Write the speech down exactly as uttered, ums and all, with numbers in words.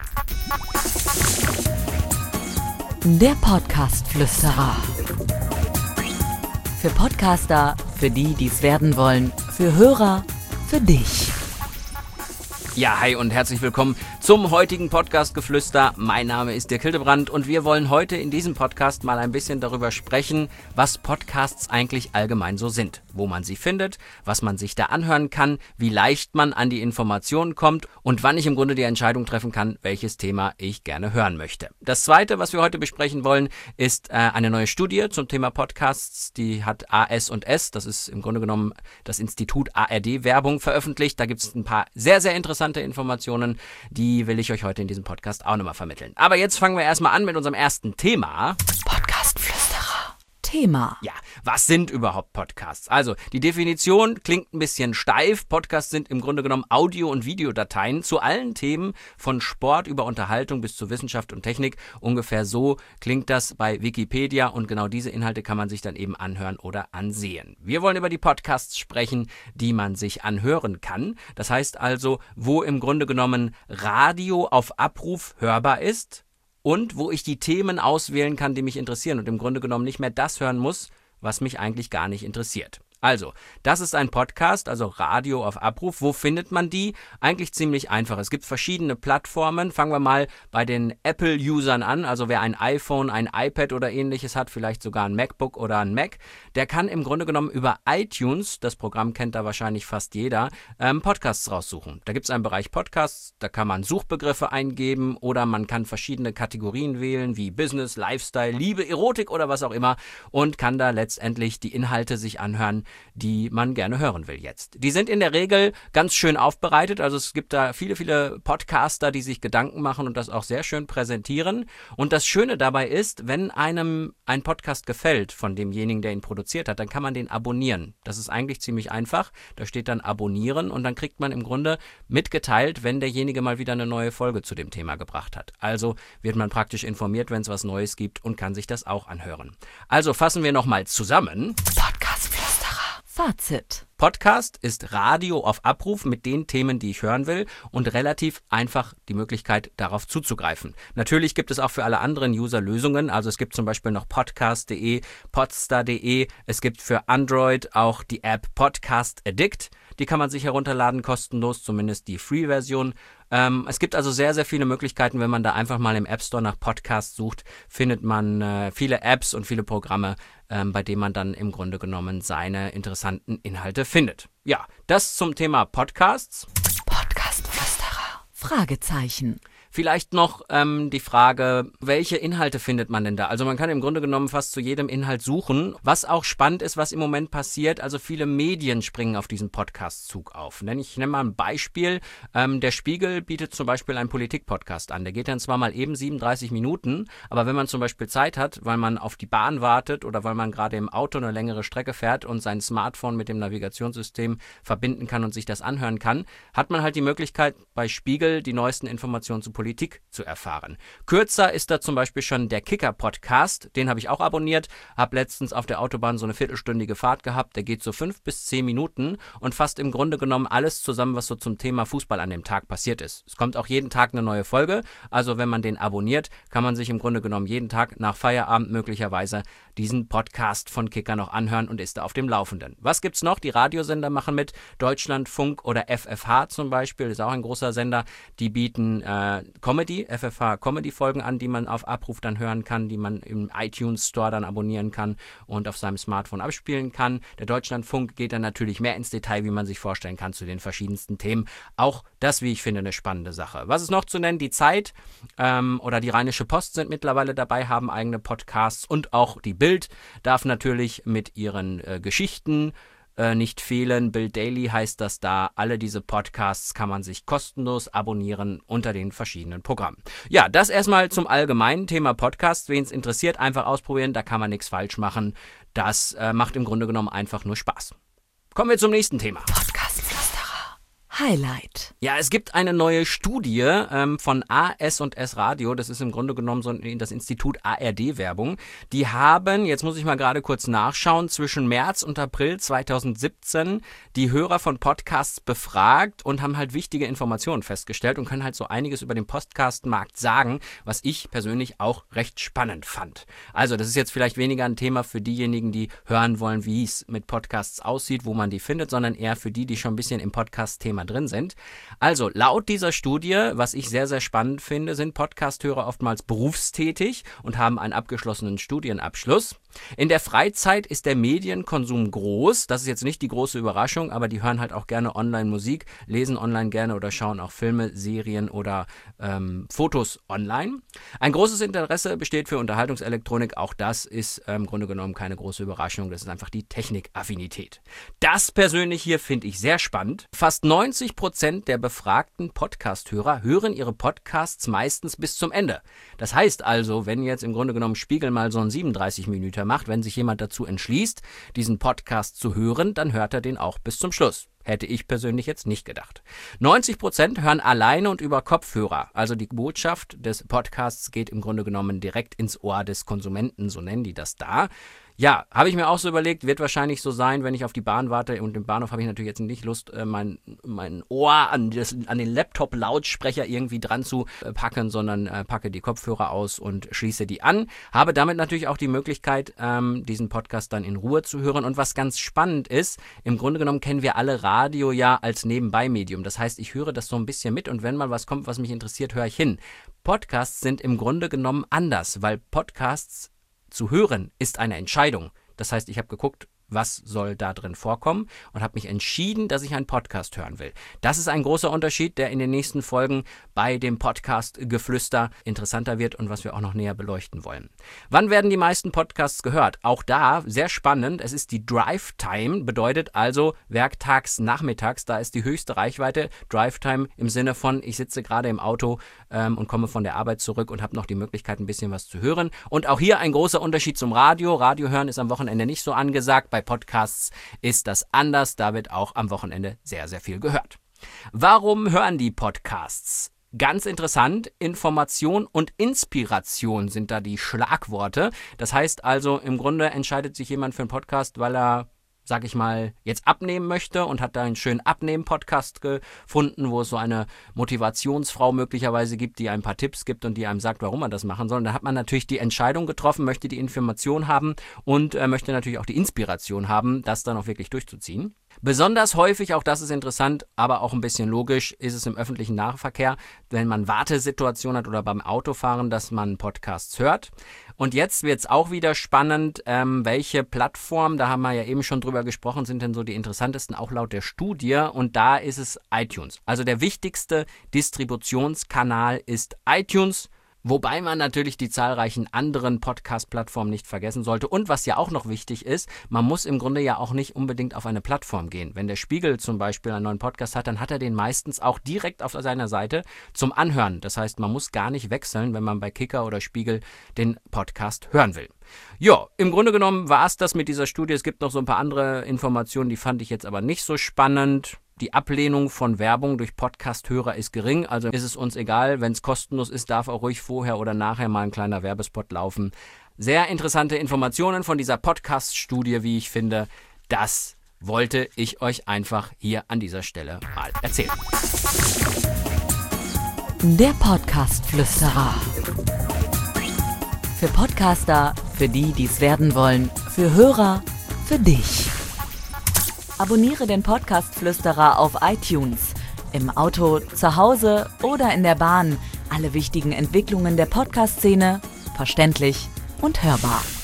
Der Podcast-Flüsterer. Für Podcaster, für die, die es werden wollen, für Hörer, für dich. Ja, hi und herzlich willkommen zum heutigen Podcast-Geflüster. Mein Name ist Dirk Hildebrand und wir wollen heute in diesem Podcast mal ein bisschen darüber sprechen, was Podcasts eigentlich allgemein so sind, wo man sie findet, was man sich da anhören kann, wie leicht man an die Informationen kommt und wann ich im Grunde die Entscheidung treffen kann, welches Thema ich gerne hören möchte. Das Zweite, was wir heute besprechen wollen, ist äh, eine neue Studie zum Thema Podcasts. Die hat A S und S, das ist im Grunde genommen das Institut A R D Werbung, veröffentlicht. Da gibt es ein paar sehr, sehr interessante Informationen, die will ich euch heute in diesem Podcast auch nochmal vermitteln. Aber jetzt fangen wir erstmal an mit unserem ersten Thema. Podcast-Flüsterer. Thema. Ja, was sind überhaupt Podcasts? Also, die Definition klingt ein bisschen steif. Podcasts sind im Grunde genommen Audio- und Videodateien zu allen Themen, von Sport über Unterhaltung bis zu Wissenschaft und Technik. Ungefähr so klingt das bei Wikipedia und genau diese Inhalte kann man sich dann eben anhören oder ansehen. Wir wollen über die Podcasts sprechen, die man sich anhören kann. Das heißt also, wo im Grunde genommen Radio auf Abruf hörbar ist. Und wo ich die Themen auswählen kann, die mich interessieren und im Grunde genommen nicht mehr das hören muss, was mich eigentlich gar nicht interessiert. Also, das ist ein Podcast, also Radio auf Abruf. Wo findet man die? Eigentlich ziemlich einfach. Es gibt verschiedene Plattformen. Fangen wir mal bei den Apple-Usern an. Also wer ein iPhone, ein iPad oder ähnliches hat, vielleicht sogar ein MacBook oder ein Mac, der kann im Grunde genommen über iTunes, das Programm kennt da wahrscheinlich fast jeder, ähm, Podcasts raussuchen. Da gibt es einen Bereich Podcasts, da kann man Suchbegriffe eingeben oder man kann verschiedene Kategorien wählen, wie Business, Lifestyle, Liebe, Erotik oder was auch immer und kann da letztendlich die Inhalte sich anhören, die man gerne hören will jetzt. Die sind in der Regel ganz schön aufbereitet, also es gibt da viele, viele Podcaster, die sich Gedanken machen und das auch sehr schön präsentieren. Und das Schöne dabei ist, wenn einem ein Podcast gefällt von demjenigen, der ihn produziert hat, dann kann man den abonnieren. Das ist eigentlich ziemlich einfach. Da steht dann abonnieren und dann kriegt man im Grunde mitgeteilt, wenn derjenige mal wieder eine neue Folge zu dem Thema gebracht hat. Also wird man praktisch informiert, wenn es was Neues gibt und kann sich das auch anhören. Also fassen wir nochmal zusammen. Fazit. Podcast ist Radio auf Abruf mit den Themen, die ich hören will und relativ einfach die Möglichkeit, darauf zuzugreifen. Natürlich gibt es auch für alle anderen User Lösungen, also es gibt zum Beispiel noch podcast punkt de, podstar punkt de, es gibt für Android auch die App Podcast Addict, die kann man sich herunterladen, kostenlos, zumindest die Free-Version. Ähm, es gibt also sehr, sehr viele Möglichkeiten, wenn man da einfach mal im App Store nach Podcast sucht, findet man äh, viele Apps und viele Programme, ähm, bei denen man dann im Grunde genommen seine interessanten Inhalte findet. Ja, das zum Thema Podcasts. Podcast-Flüsterer. Fragezeichen. Vielleicht noch ähm, die Frage, welche Inhalte findet man denn da? Also man kann im Grunde genommen fast zu jedem Inhalt suchen. Was auch spannend ist, was im Moment passiert, also viele Medien springen auf diesen Podcast-Zug auf. Ich nenne mal ein Beispiel. Ähm, der Spiegel bietet zum Beispiel einen Politik-Podcast an. Der geht dann zwar mal eben siebenunddreißig Minuten, aber wenn man zum Beispiel Zeit hat, weil man auf die Bahn wartet oder weil man gerade im Auto eine längere Strecke fährt und sein Smartphone mit dem Navigationssystem verbinden kann und sich das anhören kann, hat man halt die Möglichkeit, bei Spiegel die neuesten Informationen zu Politik zu erfahren. Kürzer ist da zum Beispiel schon der Kicker-Podcast, den habe ich auch abonniert, habe letztens auf der Autobahn so eine viertelstündige Fahrt gehabt, der geht so fünf bis zehn Minuten und fasst im Grunde genommen alles zusammen, was so zum Thema Fußball an dem Tag passiert ist. Es kommt auch jeden Tag eine neue Folge, also wenn man den abonniert, kann man sich im Grunde genommen jeden Tag nach Feierabend möglicherweise diesen Podcast von Kicker noch anhören und ist da auf dem Laufenden. Was gibt's noch? Die Radiosender machen mit, Deutschlandfunk oder F F H zum Beispiel, ist auch ein großer Sender, die bieten äh, Comedy, F F H Comedy-Folgen an, die man auf Abruf dann hören kann, die man im iTunes Store dann abonnieren kann und auf seinem Smartphone abspielen kann. Der Deutschlandfunk geht dann natürlich mehr ins Detail, wie man sich vorstellen kann, zu den verschiedensten Themen. Auch das, wie ich finde, eine spannende Sache. Was ist noch zu nennen? Die Zeit ähm, oder die Rheinische Post sind mittlerweile dabei, haben eigene Podcasts und auch die Bild darf natürlich mit ihren äh, Geschichten Äh, nicht fehlen. Bild Daily heißt das da. Alle diese Podcasts kann man sich kostenlos abonnieren unter den verschiedenen Programmen. Ja, das erstmal zum allgemeinen Thema Podcast. Wen es interessiert, einfach ausprobieren. Da kann man nichts falsch machen. Das äh, macht im Grunde genommen einfach nur Spaß. Kommen wir zum nächsten Thema. Podcast-Flüsterer. Highlight. Ja, es gibt eine neue Studie ähm, von A S und S Radio, das ist im Grunde genommen so das Institut A R D-Werbung. Die haben, jetzt muss ich mal gerade kurz nachschauen, zwischen März und April zweitausendsiebzehn die Hörer von Podcasts befragt und haben halt wichtige Informationen festgestellt und können halt so einiges über den Podcast-Markt sagen, was ich persönlich auch recht spannend fand. Also das ist jetzt vielleicht weniger ein Thema für diejenigen, die hören wollen, wie es mit Podcasts aussieht, wo man die findet, sondern eher für die, die schon ein bisschen im Podcast-Thema drin sind. Also laut dieser Studie, was ich sehr, sehr spannend finde, sind Podcast-Hörer oftmals berufstätig und haben einen abgeschlossenen Studienabschluss. In der Freizeit ist der Medienkonsum groß. Das ist jetzt nicht die große Überraschung, aber die hören halt auch gerne Online-Musik, lesen online gerne oder schauen auch Filme, Serien oder ähm, Fotos online. Ein großes Interesse besteht für Unterhaltungselektronik. Auch das ist äh, im Grunde genommen keine große Überraschung. Das ist einfach die Technikaffinität. Das persönlich hier finde ich sehr spannend. Fast neunzig Prozent der befragten Podcast-Hörer hören ihre Podcasts meistens bis zum Ende. Das heißt also, wenn jetzt im Grunde genommen Spiegel mal so einen siebenunddreißig Minuten macht, wenn sich jemand dazu entschließt, diesen Podcast zu hören, dann hört er den auch bis zum Schluss. Hätte ich persönlich jetzt nicht gedacht. neunzig Prozent hören alleine und über Kopfhörer. Also die Botschaft des Podcasts geht im Grunde genommen direkt ins Ohr des Konsumenten, so nennen die das da. Ja, habe ich mir auch so überlegt, wird wahrscheinlich so sein, wenn ich auf die Bahn warte, und im Bahnhof habe ich natürlich jetzt nicht Lust, mein, mein Ohr an, das, an den Laptop-Lautsprecher irgendwie dran zu packen, sondern äh, packe die Kopfhörer aus und schließe die an. Habe damit natürlich auch die Möglichkeit, ähm, diesen Podcast dann in Ruhe zu hören. Und was ganz spannend ist, im Grunde genommen kennen wir alle Radio ja als Nebenbei-Medium. Das heißt, ich höre das so ein bisschen mit und wenn mal was kommt, was mich interessiert, höre ich hin. Podcasts sind im Grunde genommen anders, weil Podcasts zu hören ist eine Entscheidung. Das heißt, ich habe geguckt, was soll da drin vorkommen und habe mich entschieden, dass ich einen Podcast hören will. Das ist ein großer Unterschied, der in den nächsten Folgen bei dem Podcast-Geflüster interessanter wird und was wir auch noch näher beleuchten wollen. Wann werden die meisten Podcasts gehört? Auch da sehr spannend. Es ist die Drive-Time, bedeutet also werktags, nachmittags. Da ist die höchste Reichweite. Drive-Time im Sinne von, ich sitze gerade im Auto ähm, und komme von der Arbeit zurück und habe noch die Möglichkeit, ein bisschen was zu hören. Und auch hier ein großer Unterschied zum Radio. Radio hören ist am Wochenende nicht so angesagt. Bei Podcasts ist das anders, da wird auch am Wochenende sehr, sehr viel gehört. Warum hören die Podcasts? Ganz interessant, Information und Inspiration sind da die Schlagworte. Das heißt also, im Grunde entscheidet sich jemand für einen Podcast, weil er, sag ich mal, jetzt abnehmen möchte und hat da einen schönen Abnehmen-Podcast gefunden, wo es so eine Motivationsfrau möglicherweise gibt, die ein paar Tipps gibt und die einem sagt, warum man das machen soll. Und da hat man natürlich die Entscheidung getroffen, möchte die Information haben und äh, möchte natürlich auch die Inspiration haben, das dann auch wirklich durchzuziehen. Besonders häufig, auch das ist interessant, aber auch ein bisschen logisch, ist es im öffentlichen Nahverkehr, wenn man Wartesituationen hat oder beim Autofahren, dass man Podcasts hört. Und jetzt wird es auch wieder spannend, ähm, welche Plattformen, da haben wir ja eben schon drüber gesprochen, sind denn so die interessantesten, auch laut der Studie. Und da ist es iTunes. Also der wichtigste Distributionskanal ist iTunes. Wobei man natürlich die zahlreichen anderen Podcast-Plattformen nicht vergessen sollte. Und was ja auch noch wichtig ist, man muss im Grunde ja auch nicht unbedingt auf eine Plattform gehen. Wenn der Spiegel zum Beispiel einen neuen Podcast hat, dann hat er den meistens auch direkt auf seiner Seite zum Anhören. Das heißt, man muss gar nicht wechseln, wenn man bei Kicker oder Spiegel den Podcast hören will. Ja, im Grunde genommen war es das mit dieser Studie. Es gibt noch so ein paar andere Informationen, die fand ich jetzt aber nicht so spannend. Die Ablehnung von Werbung durch Podcast-Hörer ist gering, also ist es uns egal, wenn es kostenlos ist, darf auch ruhig vorher oder nachher mal ein kleiner Werbespot laufen. Sehr interessante Informationen von dieser Podcast-Studie, wie ich finde. Das wollte ich euch einfach hier an dieser Stelle mal erzählen. Der Podcast-Flüsterer. Für Podcaster, für die, die es werden wollen, für Hörer, für dich. Abonniere den Podcast-Flüsterer auf iTunes, im Auto, zu Hause oder in der Bahn. Alle wichtigen Entwicklungen der Podcast-Szene, verständlich und hörbar.